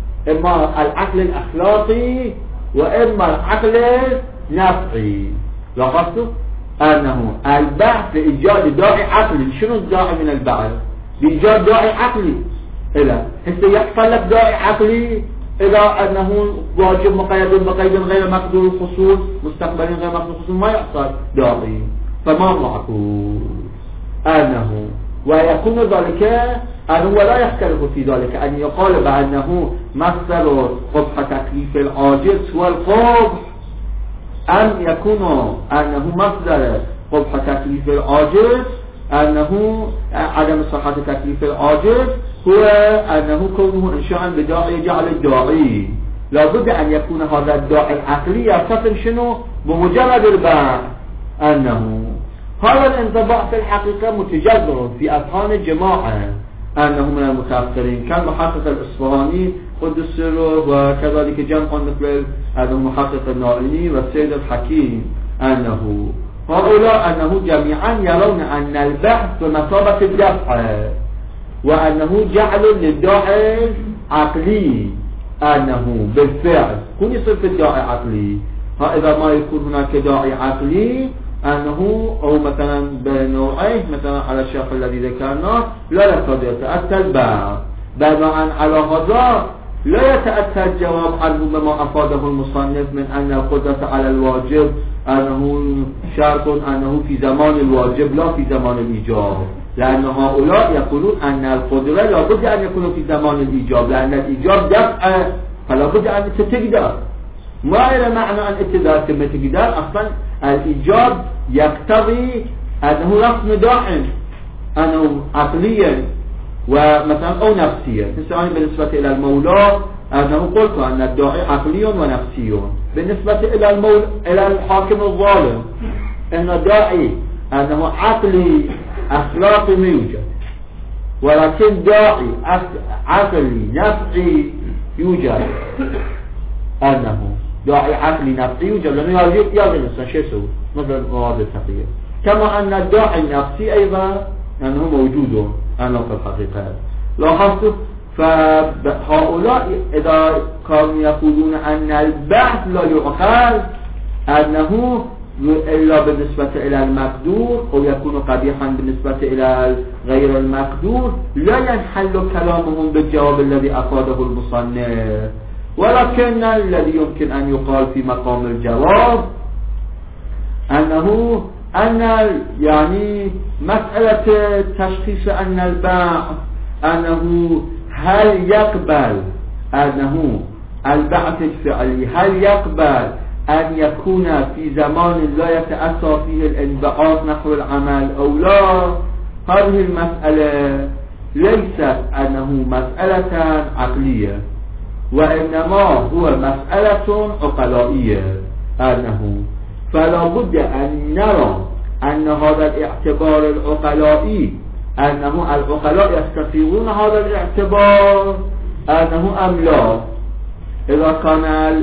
إما العقل الأخلاقي وإما العقل النفعي. لاحظتوا أنه البعث لإيجاد داعي عقلي. شنو الداعي من البعث؟ بإيجاد داعي عقلي. إذا هسه يحصل لك داعي عقلي إذا أنه واجب مقيد بقيد غير مقدور الحصول مستقبل غير مقدور الحصول ما يحصل داعي، فما معقول أنه ويكون ذلك أنه ولا يختلف في ذلك أن يقال بأنه مصدر قبح تكليف العاجز هو القبح، أن يكون أنه مصدر قبح تكليف العاجز أنه عدم صحة تكليف العاجز هو أنه كونه إنشاء بداعي جعل الداعي. لابد أن يكون هذا الداعي العقلي يتصل شنو بمجرد البعث. أنه هذا الانطباع في الحقيقة متجذر في أذهان الجماعة أنه من المتأخرين كان محقق الإصفهاني قدس سره وكذلك جمع مثل المحقق النائلي والسيد الحكيم أنه هؤلاء أنه جميعا يرون أن البحث بمثابة الدفع وأنه جعل للداعي عقلي أنه بالفعل كن يصير في الداعي عقلي. فإذا ما يكون هناك داعي عقلي أنه أو مثلا بنوعيه مثلا على الشيخ الذي ذكرناه لا يكاد يتأتى البعث، بناء على هذا لا يتأتى الجواب عنه بما أفاده المصنف من أن القدرة على الواجب أنه شرط أنه في زمان الواجب لا في زمان الإيجاب، لأن هؤلاء يقولون أن القدرة لا بد أن يكون في زمان الإيجاب لأن الإيجاب دفع فلا بد أن تقدر، ما إلى معنى أن اتدار كما تقدر. أصلا الإيجاب يقتضي أنه رسم دائم أنه عقليا ومثلا أو نفسيا. مثلا بالنسبة إلى المولى أنه قلت أن الداعي عقلي ونفسي. بالنسبة إلى المولى إلى الحاكم الظالم أن الداعي أنه عقلي أخلاقي ما يوجد، ولكن داعي عقلي نفسي يوجد. أنه داعي عقلي نفسي يوجد لأنه يجب الإنسان شيء يسوي مثل مواد التقيير، كما أن الداعي النفسي أيضا أنه موجود أنه في الحقيقة. لاحظت فهؤلاء إذا كانوا يقولون أن البعث لا يعقل أنه إلا بالنسبة إلى المقدور أو يكون قبيحا بالنسبة إلى غير المقدور لا ينحل كلامهم بالجواب الذي أفاده المصنف، ولكن الذي يمكن أن يقال في مقام الجواب أنه أن يعني مسألة تشخيص أن البعث أنه هل يقبل أنه البعث الفعلي هل يقبل أن يكون في زمان لا يتأثر فيه الانبعاث نحو العمل أو لا. هذه المسألة ليست أنه مسألة عقلية وإنما هو مسألة عقلائية أنه فلا بد أن نرى أن هذا الاعتبار العقلائي أنه العقلاء يستطيعون هذا الاعتبار أنه أم لا. إذا كان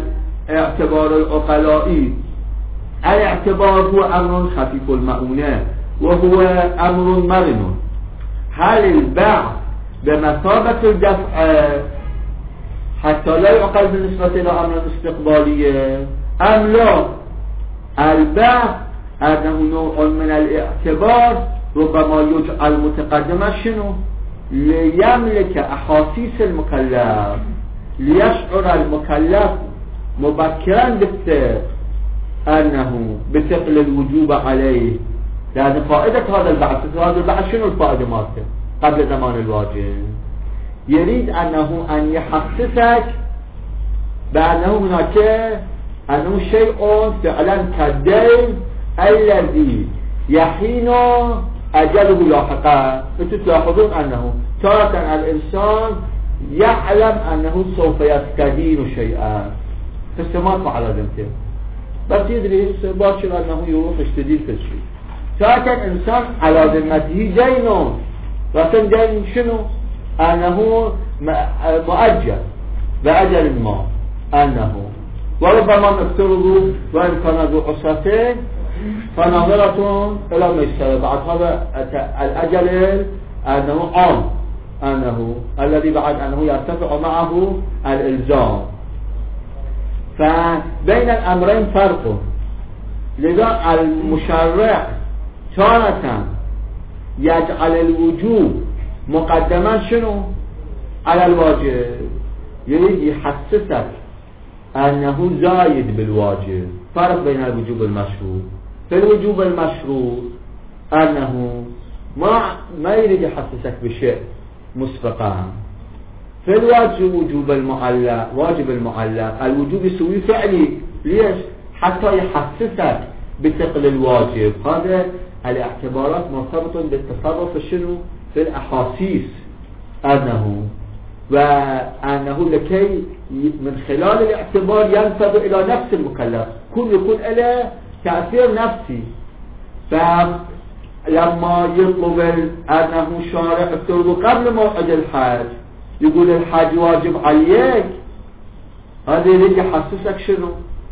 اعتبار العقلائي الاعتبار هو أمر خفيف المؤونة وهو أمر مرن. هل البعث بمثابة الدفع حتى لا يعقل بالنسبة إلى أمر استقبالية أم لا؟ البعث أنه نوع من الاعتبار ربما يجعل متقدمة شنو؟ ليملك أحاسيس المكلف، ليشعر المكلف مبكرا بالثقل أنه بثقل الوجوب عليه. لأن فائدة هذا البعث هذا البعث شنو الفائدة مالته قبل زمان الواجب؟ يريد أنه أن يحسسك بأنه هناك أنه شيء فعلا كالدين الذي يحين أجله لاحقا. أنتم تلاحظون أنه تارة الإنسان يعلم أنه سوف يستدين شيئا بس ما فعل ذلك، بس يدري باكر أنه يروح يستدين في الشيء. تارة الإنسان على ذمته دين، لكن دين شنو؟ أنه مؤجل بأجل ما، أنه وربما نفترض وإن كان ذو عسرتين فناظرة إلى ميسرة. بعد هذا الأجل أنه عام، أنه الذي بعد أنه يرتفع معه الإلزام. فبين الأمرين فرق. لذا المشرع تارة يجعل الوجوب مقدما شنو؟ على الواجب، يريد يحسسك أنه زايد بالواجب. فرق بين الوجوب المشروط. في الوجوب المشروط أنه ما ما يريد يحسسك بشيء مسبقا. في الواجب وجوب المعلق، واجب المعلق الوجوب يسوي فعلي. ليش؟ حتى يحسسك بثقل الواجب. هذا الاعتبارات مرتبطة بالتصرف شنو؟ في الأحاسيس. أنه وأنه لكي من خلال الاعتبار ينفذ إلى نفس المكلف، كل يكون له تأثير نفسي. فلما يطلب أنه شارع افترض قبل موعد الحج يقول الحج واجب عليك، هذا يريد يحسسك شنو؟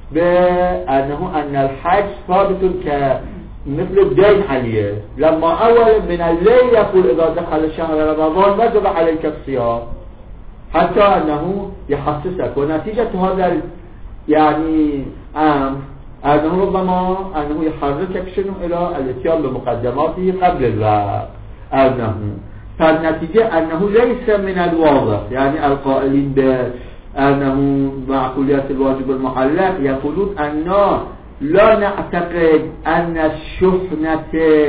بأنه أن الحج ثابت كمثل الدين عليه. لما أول من الليل يقول إذا دخل شهر رمضان وجب عليك الصيام، حتى أنه يحسسك. ونتيجة هذا يعني أمر أنه ربما أنه يحركك شنو إلى الاتيان بمقدماته قبل الوقت. أنه فالنتيجة أنه ليس من الواضح، يعني القائلين بأنه معقوليات الواجب المعلق يقولون أنه لا نعتقد أن الشحنة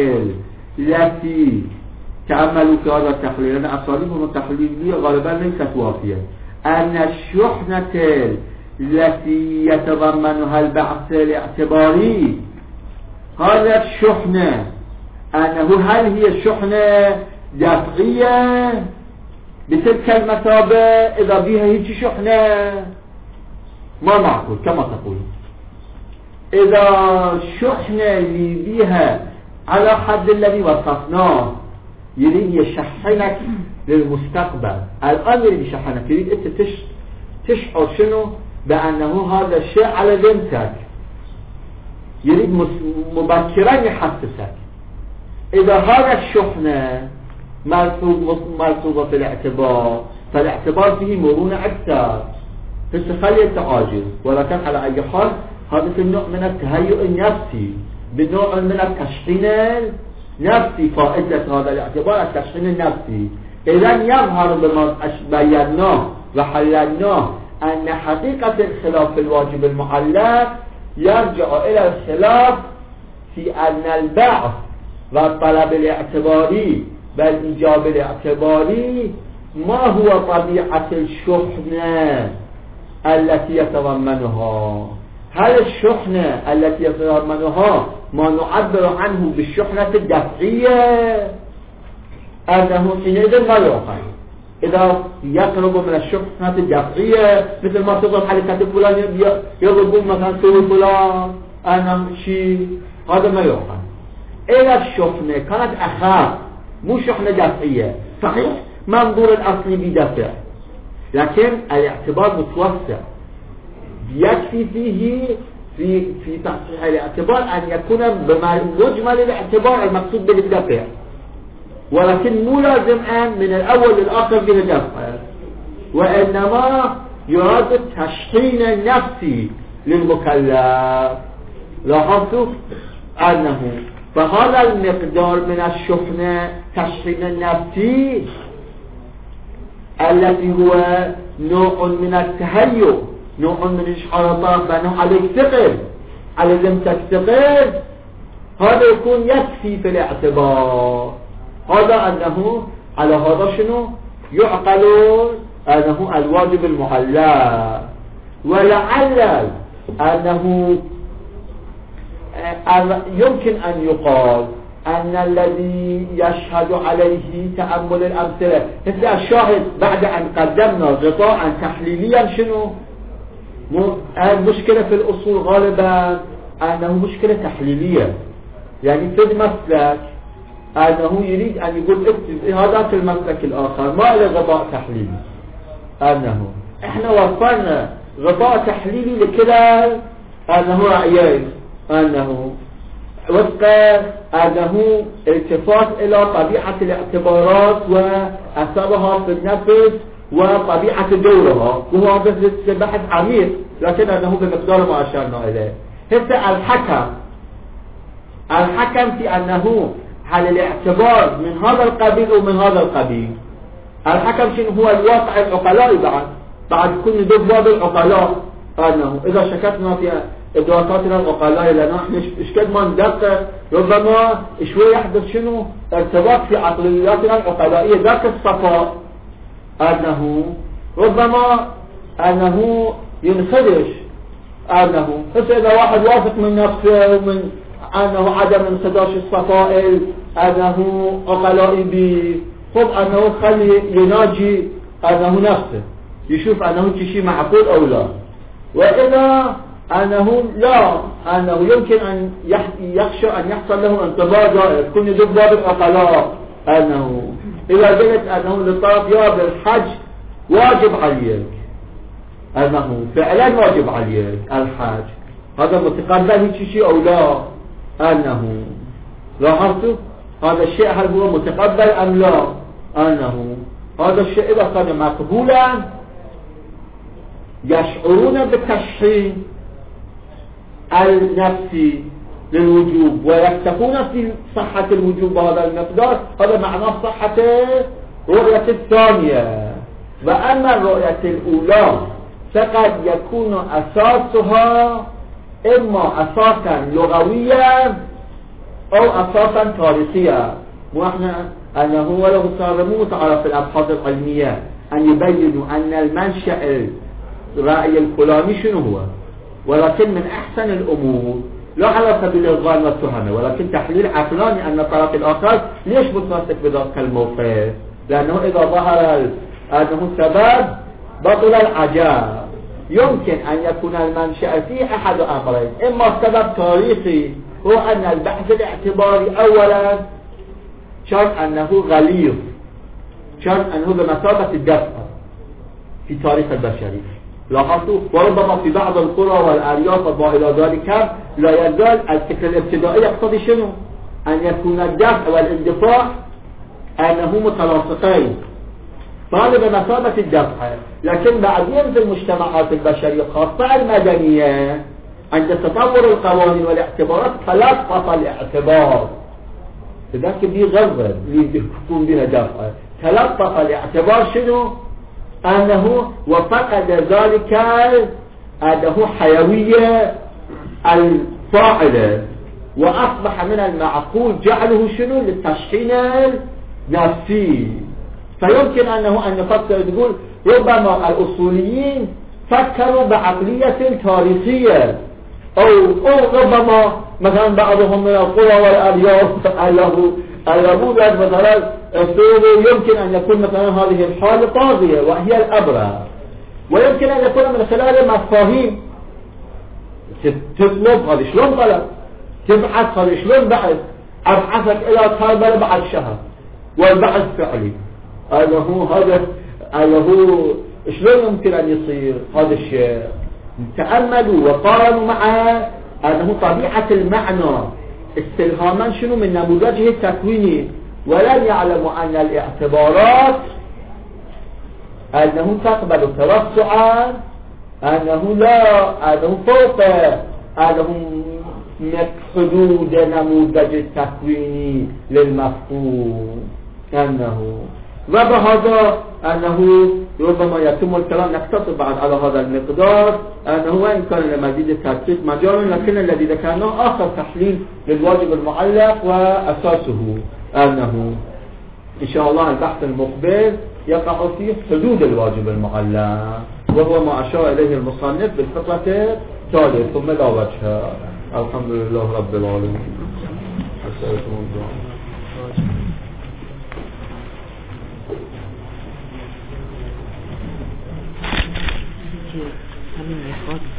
التي تأملوا في هذا التحليل، لأن أساليبهم التحليلية غالبا ليست وافية، أن الشحنة التي يتضمنها البعث الاعتباري هذا الشحنة أنه هل هي شحنة دفعية بتلك المثابة إذا بها هيك شحنة؟ ما معقول كما تقول. إذا شحنة اللي بها على حد الذي وصفناه يريد يشحنك للمستقبل. الآن يريد يشحنك، يريد أنت تش تشعر شنو؟ بأنه هذا الشيء على ذمتك، يريد مبكرا يحسسك. إذا هذا الشحنة ملحوظة في الاعتبار، فالاعتبار فيه مرونة أكثر في التخلي التعاجز. ولكن على أي حال هذا في النوع من التهيؤ النفسي، بنوع من التشحين النفسي. فائدة هذا الاعتبار التشحين النفسي. إذن يظهر بما بيناه وحللناه أن حقيقة الخلاف في الواجب المعلق يرجع إلى الخلاف في أن البعث والطلب الاعتباري والإيجاب الاعتباري ما هو طبيعة الشحنة التي يتضمنها. هل الشحنة التي يتضمنها ما نعبر عنه بالشحنة الدفعية؟ أنه حينئذ ما يعقل. إذا يقرب من الشحنة الدفعية مثل ما تضرب حركة فلان يضربون مثلا سوي فلان أنا شيء، هذا ما يعقل. إذا الشحنة كانت أخف مو شحنة دفعية، صحيح منظور الأصلي بدفع، لكن الاعتبار متوسع يكفي فيه في في تصحيح الاعتبار أن يكون بمجمل الاعتبار المقصود بالدفع، ولكن مو لازم أن من الأول للآخر به دفع، وإنما يراد التشحين النفسي للمكلف. لاحظتوا أنه فهذا المقدار من الشحنة تشحين النفسي الذي هو نوع من التهيؤ، نوع من الإشعارات بأنه عليك ثقل، على لم تستقل، هذا يكون يكفي في الاعتبار. هذا أنه على هذا شنو يعقل أنه الواجب المعلق، ولعل أنه يمكن أن يقال أن الذي يشهد عليه تأمل الأمثلة مثل الشاهد بعد أن قدمنا غطاء تحليليا شنو المشكلة في الأصول غالبا أنه مشكلة تحليلية، يعني في المسلك أنه يريد أن يقول اكتب هذا في المسلك الآخر ما له غطاء تحليلي، أنه إحنا وفرنا غطاء تحليلي لكلا أنه رأيين، أنه وفق أنه التفات إلى طبيعة الاعتبارات وأثرها في النفس وطبيعة دورها، وهو بس بحث عميق لكن أنه بمقدار ما أشرنا إليه. هسه الحكم الحكم في أنه هل الاعتبار من هذا القبيل ومن هذا القبيل. الحكم شنو هو الواقع العقلاء بعد بعد كل دباب العقلاء، أنه إذا شكتنا في إدراكاتنا العقلاء لنا احنا اشكد ما ندقق ربما شوي يحدث شنو ارتباط في عقلياتنا العقلائية ذاك الصفاء، أنه ربما أنه ينخدش، أنه إذا واحد واثق من نفسه ومن أنه عدم انخداش الصفائل أنه عقلائي بي خب أنه خلي يناجي أنه نفسه يشوف أنه شيء معقول أو لا، وإذا أنه لا أنه يمكن أن يخشى أن يحصل له انطباع جائز كن يدب باب العقلاء، أنه إذا قلت أنه للطرف يا بالحج واجب عليك، أنه فعلا واجب عليك الحج، هذا متقبل هيك شيء أو لا، أنه لاحظتوا هذا الشيء هل هو متقبل أم لا، أنه هذا الشيء إذا كان مقبولا يشعرون بالتشحين النفسي للوجوب ويكتفون في صحة الوجوب بهذا المقدار، هذا معناه صحة الرؤية الثانية. وأما الرؤية الأولى فقد يكون أساسها إما أساسا لغويا أو أساسا تاريخيا، ونحن أنه ولو صار مو متعارف في الأبحاث العلمية أن يبينوا أن المنشأ الرأي الفلاني شنو هو، ولكن من أحسن الأمور لا على سبيل الظن والتهمة ولكن تحليل عقلاني أن الطرف الآخر ليش متمسك بذلك الموقف، لأنه إذا ظهر أنه سبب بطل العجاب. يمكن أن يكون المنشأ فيه أحد أمرين، إما سبب تاريخي هو أن البحث الاعتباري أولا كان أنه غليظ، كان أنه بمثابة الدفع في تاريخ البشري، لاحظتوا وربما في بعض القرى والأرياف وما إلى ذلك لا يزال الفكر الابتدائي يقتضي شنو؟ أن يكون الدفع والاندفاع أنه متلاصقين، فهذا بمثابة الدفع. لكن بعدين في المجتمعات البشرية خاصة المدنية عند تطور القوانين والاعتبارات تلطف الاعتبار، لذلك دي غرض اللي يكون بها دفع، تلطف الاعتبار شنو؟ أنه وفقد ذلك أنه حيوية الفاعلة، وأصبح من المعقول جعله شنو؟ للتشحين النفسي. فيمكن أنه أن نفكر تقول ربما الأصوليين فكروا بعقلية تاريخية، أو, أو ربما مثلا بعضهم من القرى والأرياف اليهود مثلا يمكن أن يكون مثلا هذه الحالة طاغية وهي الأبرز، ويمكن أن يكون من خلال مفاهيم تطلب هذا شلون طلب، تبحث هذا شلون بحث، أبحثك إلى كربلاء بعد شهر والبحث فعلي، أنه هذا أنه شلون يمكن أن يصير هذا الشيء، تأملوا وقارنوا مع أنه طبيعة المعنى استلهاما شنو من نموذجه التكويني، ولم يعلموا أن الاعتبارات أنه تقبل توسعا، أنه لا أنه فوق أنه حدود نموذج التكويني للمفهوم، أنه وبهذا أنه ربما يتم الكلام نقتصر بعد على هذا المقدار، أنه وإن كان لمزيد التدقيق مجال، لكن الذي ذكرناه آخر تحليل للواجب المعلق وأساسه أنه إن شاء الله البحث المقبل يقع في حدود الواجب المعلق، وهو ما أشار إليه المصنف بالفقرة التالية ثم لا وجه. الحمد لله رب العالمين. همین میخواد